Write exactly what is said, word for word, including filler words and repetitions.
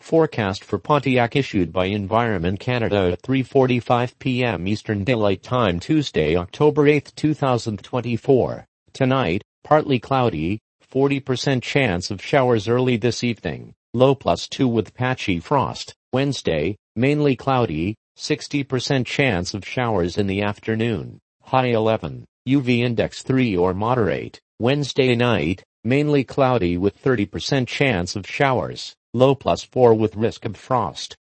Forecast for Pontiac issued by Environment Canada at three forty-five p m Eastern Daylight Time Tuesday, October eighth, two thousand twenty-four. Tonight, partly cloudy, forty percent chance of showers early this evening, low plus two with patchy frost. Wednesday, mainly cloudy, sixty percent chance of showers in the afternoon, high eleven, U V index three or moderate. Wednesday night, mainly cloudy with thirty percent chance of showers, low plus four with risk of frost.